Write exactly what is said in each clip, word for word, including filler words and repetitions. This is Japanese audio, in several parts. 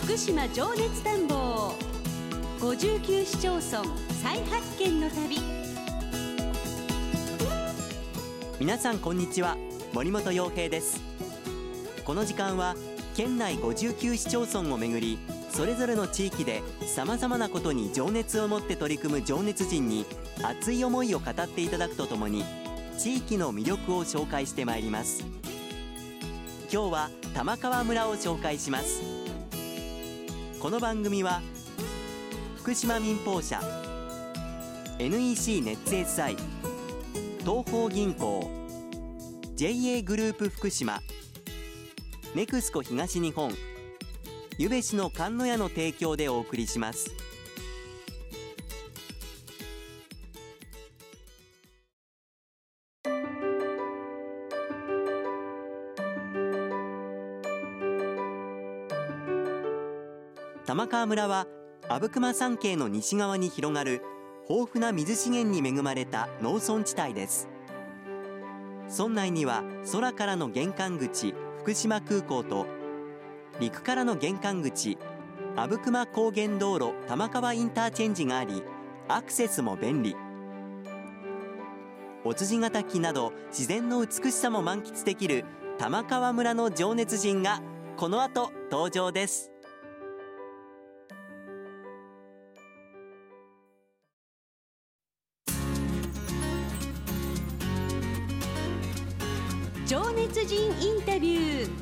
福島情熱探訪ごじゅうきゅう市町村再発見の旅。 皆さんこんにちは、森本洋平です。この時間は県内ごじゅうきゅう市町村をめぐり、それぞれの地域でさまざまなことに情熱を持って取り組む情熱人に熱い思いを語っていただくとともに、地域の魅力を紹介してまいります。今日は玉川村を紹介します。この番組は福島民放社、 エヌイーシー ネッツ エスアイ、 東邦銀行、 ジェイエー グループ福島、ネクスコ東日本、ゆべしのかんのやの提供でお送りします。玉川村は阿武隈山系の西側に広がる豊富な水資源に恵まれた農村地帯です。村内には空からの玄関口福島空港と、陸からの玄関口阿武隈高原道路玉川インターチェンジがあり、アクセスも便利。お辻ヶ滝など自然の美しさも満喫できる玉川村の情熱人がこの後登場です。 情熱人インタビュー。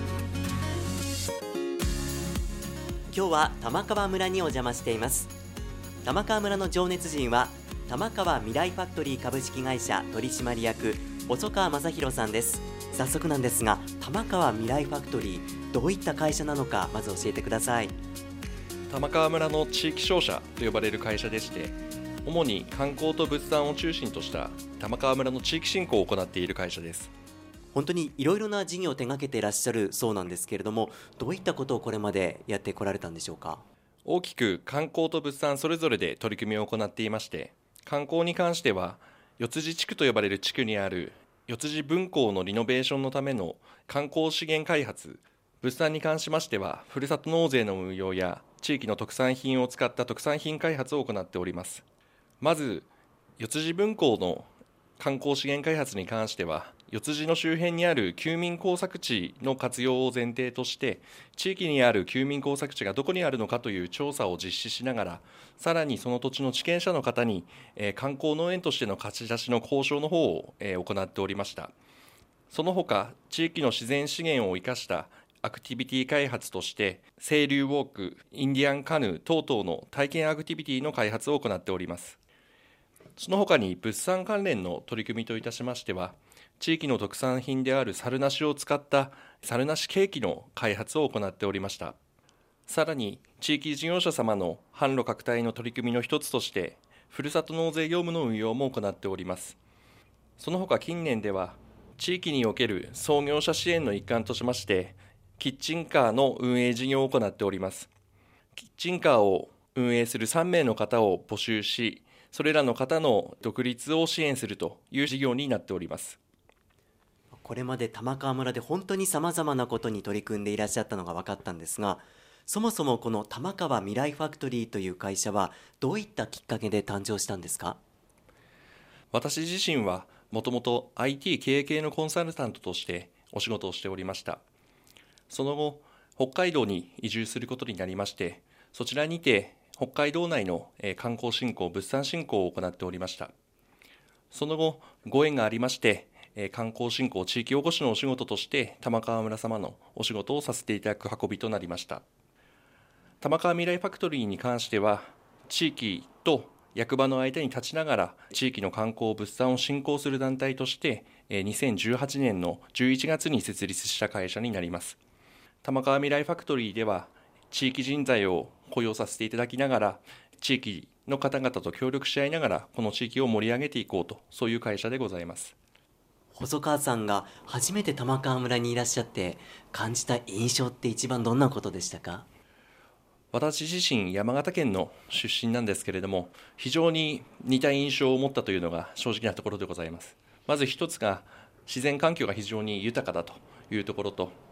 今日は玉川村にお邪魔しています。玉川村の情熱人は玉川未来ファクトリー株式会社取締役細川正弘さんです。早速なんですが、玉川未来ファクトリー、どういった会社なのかまず教えてください。 玉川村の地域商社と呼ばれる会社でして、主に観光と物産を中心とした玉川村の地域振興を行っている会社です。 本当にいろいろな事業を手掛けていらっしゃるそうなんですけれども、どういったことをこれまでやってこられたんでしょうか。 大きく観光と物産それぞれで取り組みを行っていまして、観光に関しては四辻地区と呼ばれる地区にある四辻分校のリノベーションのための観光資源開発、物産に関しましてはふるさと納税の運用や地域の特産品を使った特産品開発を行っております。まず四辻分校の観光資源開発に関しては、四辻の周辺にある休眠耕作地の活用を前提として、地域にある休眠耕作地がどこにあるのかという調査を実施しながら、さらにその土地の地権者の方に、えー、観光農園としての貸し出しの交渉の方を、えー、行っておりました。その他、地域の自然資源を生かしたアクティビティ開発として、清流ウォーク、インディアンカヌー等々の体験アクティビティの開発を行っております。その他に物産関連の取り組みといたしましては、地域の特産品である猿なしを使った猿なしケーキの開発を行っておりました。さらに地域事業者様の販路拡大の取り組みの一つとして、ふるさと納税業務の運用も行っております。その他近年では、地域における創業者支援の一環としまして、キッチンカーの運営事業を行っております。キッチンカーを運営するさんめいの方を募集し、それらの方の独立を支援するという事業になっております。 これまで玉川村で本当にさまざまなことに取り組んでいらっしゃったのが分かったんですが、そもそもこの玉川未来ファクトリーという会社はどういったきっかけで誕生したんですか。 私自身はもともと アイティー 経営系のコンサルタントとしてお仕事をしておりました。その後、北海道に移住することになりまして、そちらにて北海道内の観光振興、物産振興を行っておりました。その後、ご縁がありまして、観光振興、地域おこしのお仕事として玉川村様のお仕事をさせていただく運びとなりました。玉川未来ファクトリーに関しては、地域と役場の間に立ちながら地域の観光物産を振興する団体としてにせんじゅうはちねんのじゅういちがつに設立した会社になります。玉川未来ファクトリーでは、地域人材を雇用させていただきながら、地域の方々と協力し合いながらこの地域を盛り上げていこうと、そういう会社でございます。 細川さんが初めて玉川村にいらっしゃって感じた印象って一番どんなことでしたか。 私自身山形県の出身なんですけれども、非常に似た印象を持ったというのが正直なところでございます。まず一つが自然環境が非常に豊かだというところと、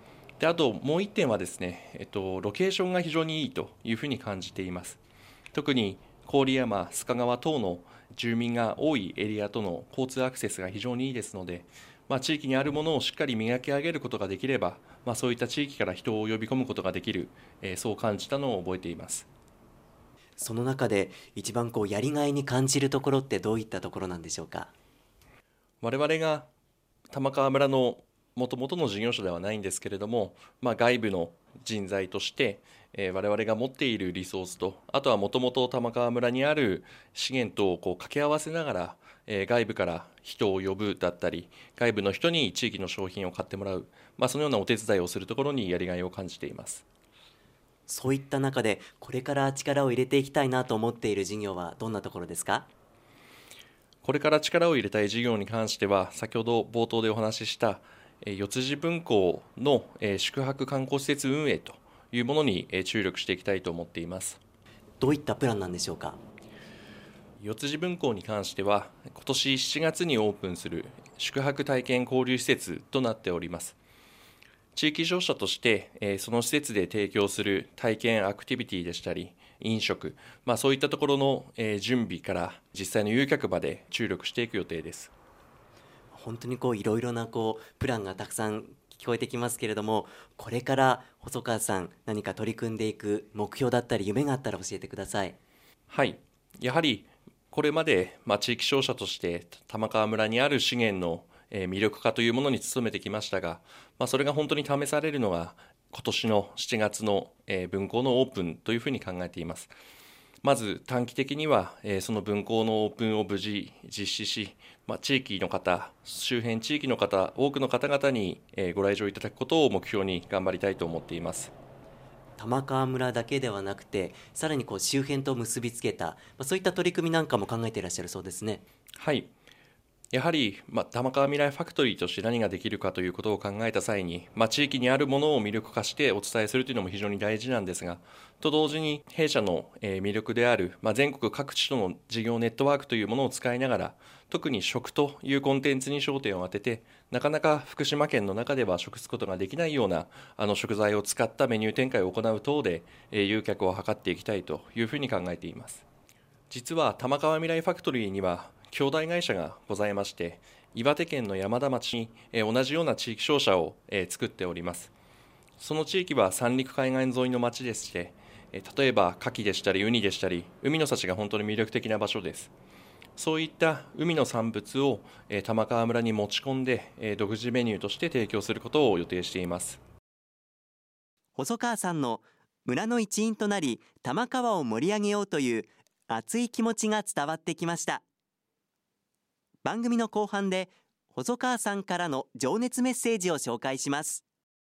であともう一点はですね、えっと、ロケーションが非常にいいというふうに感じています。特に郡山、須賀川等の住民が多いエリアとの交通アクセスが非常にいいですので、まあ、地域にあるものをしっかり磨き上げることができれば、まあ、そういった地域から人を呼び込むことができる、えー、そう感じたのを覚えています。 その中で一番こうやりがいに感じるところってどういったところなんでしょうか。 我々が玉川村のもともとの事業所ではないんですけれども、まあ、外部の人材として、えー、我々が持っているリソースと、あとはもともと玉川村にある資源とをこう掛け合わせながら、えー、外部から人を呼ぶだったり、外部の人に地域の商品を買ってもらう、まあ、そのようなお手伝いをするところにやりがいを感じています。 そういった中でこれから力を入れていきたいなと思っている事業はどんなところですか。 これから力を入れたい事業に関しては、先ほど冒頭でお話しした四辻分校の宿泊観光施設運営というものに注力していきたいと思っています。 どういったプランなんでしょうか。 四辻分校に関しては、今年しちがつにオープンする宿泊体験交流施設となっております。地域商社としてその施設で提供する体験アクティビティでしたり飲食、まあ、そういったところの準備から実際の誘客まで注力していく予定です。 本当にこういろいろなこうプランがたくさん聞こえてきますけれども、これから細川さん何か取り組んでいく目標だったり夢があったら教えてください。 はい、やはりこれまで、まあ、地域商社として玉川村にある資源の魅力化というものに努めてきましたが、まあ、それが本当に試されるのが今年のしちがつの分校のオープンというふうに考えています。まず短期的にはその分校のオープンを無事実施し、まあ、地域の方、周辺地域の方、多くの方々にご来場いただくことを目標に頑張りたいと思っています。 玉川村だけではなくて、さらにこう周辺と結びつけた、まあ、そういった取り組みなんかも考えていらっしゃるそうですね。 はい、やはり、まあ、玉川未来ファクトリーとして何ができるかということを考えた際に、まあ、地域にあるものを魅力化してお伝えするというのも非常に大事なんですが、と同時に弊社の魅力である、まあ、全国各地との事業ネットワークというものを使いながら、特に食というコンテンツに焦点を当てて、なかなか福島県の中では食すことができないようなあの食材を使ったメニュー展開を行う等で、誘客を図っていきたいというふうに考えています。実は玉川未来ファクトリーには兄弟会社がございまして、岩手県の山田町に同じような地域商社を作っております。その地域は三陸海岸沿いの町でして、例えば牡蠣でしたりウニでしたり海の幸が本当に魅力的な場所です。そういった海の産物を玉川村に持ち込んで独自メニューとして提供することを予定しています。 細川さんの村の一員となり玉川を盛り上げようという熱い気持ちが伝わってきました。番組の後半で細川さんからの情熱メッセージを紹介します。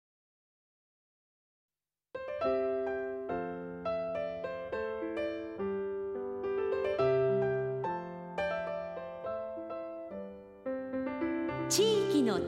地域の宝。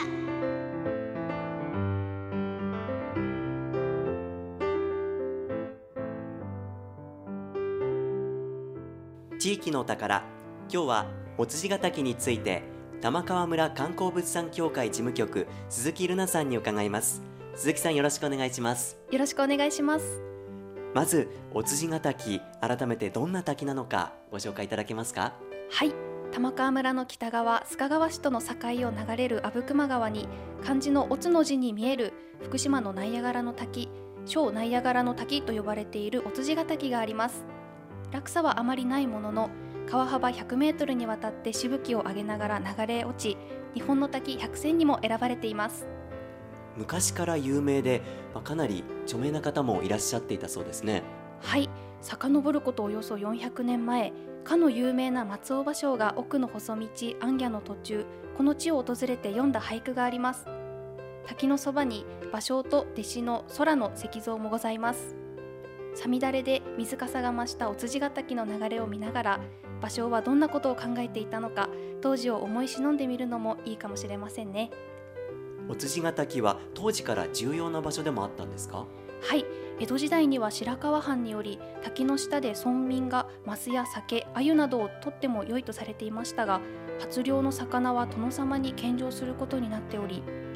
地域の宝、今日はお辻ヶ滝について玉川村観光物産協会事務局鈴木瑠奈さんに伺います。鈴木さん、よろしくお願いします。 よろしくお願いします。 まずお辻ヶ滝、改めてどんな滝なのかご紹介いただけますか。 はい、玉川村の北側須賀川市との境を流れる阿武隈川に漢字のおつの字に見える福島のナイアガラの滝、小ナイアガラの滝と呼ばれているお辻ヶ滝があります。落差はあまりないものの、川幅ひゃくメートルにわたってしぶきを上げながら流れ落ち、日本の滝ひゃく選にも選ばれています。 昔から有名で、かなり著名な方もいらっしゃっていたそうですね。 はい、遡ることおよそよんひゃくねんまえ、かの有名な松尾芭蕉が奥の細道行脚の途中、この地を訪れて読んだ俳句があります。滝のそばに芭蕉と弟子の空の石像もございます。さみだれで水かさが増したお辻ヶ滝の流れを見ながら、芭蕉はどんなことを考えていたのか、当時を思い忍んでみるのもいいかもしれませんね。 お辻ヶ滝は当時から重要な場所でもあったんですか。 はい、江戸時代には白河藩により滝の下で村民がマスや酒、鮎などを取っても良いとされていましたが、初漁の魚は殿様に献上することになっており、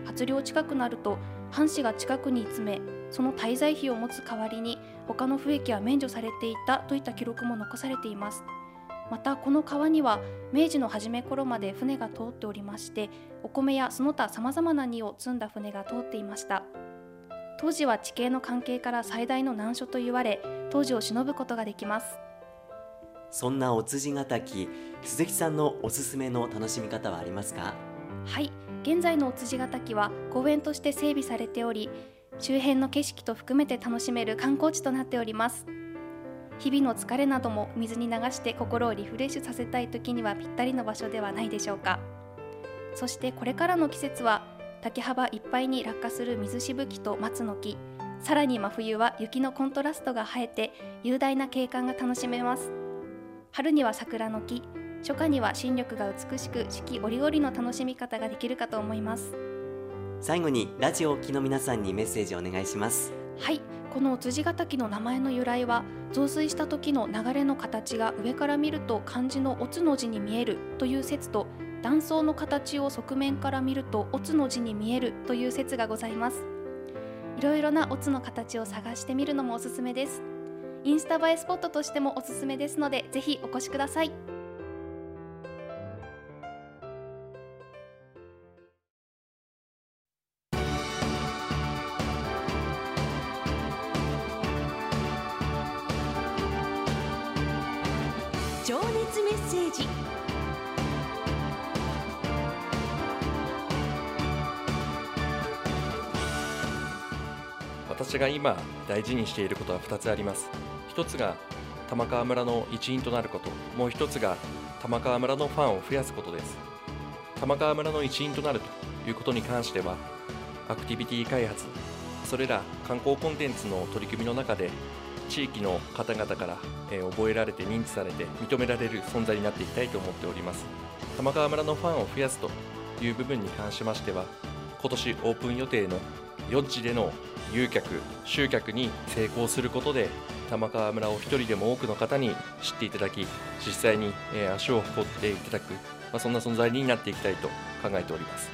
初漁近くなると藩士が近くに詰め、その滞在費を持つ代わりに他の賦役は免除されていたといった記録も残されています。またこの川には明治の初め頃まで船が通っておりまして、お米やその他さまざまな荷を積んだ船が通っていました。当時は地形の関係から最大の難所と言われ、当時を忍ぶことができます。 そんなお辻ヶ滝、鈴木さんのおすすめの楽しみ方はありますか？ はい、現在のお辻ヶ滝は公園として整備されており、周辺の景色と含めて楽しめる観光地となっております。日々の疲れなども水に流して心をリフレッシュさせたい時にはぴったりの場所ではないでしょうか。そしてこれからの季節は滝幅いっぱいに落下する水しぶきと松の木、さらに真冬は雪のコントラストが映えて雄大な景観が楽しめます。春には桜の木、初夏には新緑が美しく四季折々の楽しみ方ができるかと思います。 最後にラジオをお聞きの皆さんにメッセージをお願いします。 はい、このお辻ヶ滝の名前の由来は、増水した時の流れの形が上から見ると漢字のおつの字に見えるという説と、断層の形を側面から見るとおつの字に見えるという説がございます。いろいろなおつの形を探してみるのもおすすめです。インスタ映えスポットとしてもおすすめですので、ぜひお越しください。 情熱メッセージ。 私が今大事にしていることはふたつあります。ひとつが玉川村の一員となること、もうひとつが玉川村のファンを増やすことです。玉川村の一員となるということに関しては、アクティビティ開発、それら観光コンテンツの取り組みの中で地域の方々から、えー、覚えられて認知されて認められる存在になっていきたいと思っております。玉川村のファンを増やすという部分に関しましては、今年オープン予定のよっちでの誘客・集客に成功することで、玉川村を一人でも多くの方に知っていただき、実際に、えー、足を運っていただく、まあ、そんな存在になっていきたいと考えております。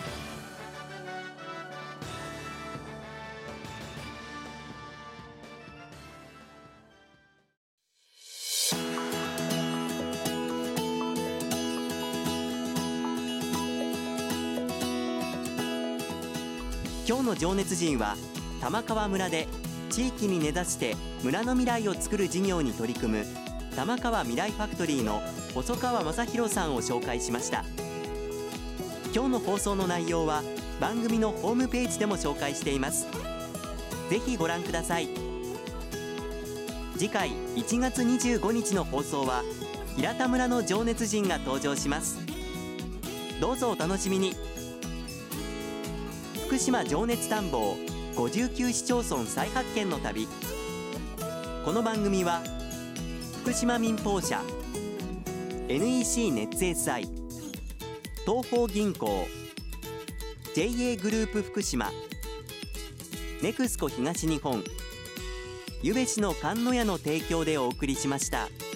今日の情熱人は、玉川村で地域に根ざして村の未来を作る事業に取り組む玉川未来ファクトリーの細川正弘さんを紹介しました。今日の放送の内容は番組のホームページでも紹介しています。ぜひご覧ください。次回いちがつにじゅうごにちの放送は、平田村の情熱人が登場します。どうぞお楽しみに。福島情熱探訪ごじゅうきゅう市町村再発見の旅。この番組は福島民放社、 エヌイーシー ネッツ エスアイ、 東邦銀行、 ジェイエー グループ福島、ネクスコ東日本、ゆべしの観音屋の提供でお送りしました。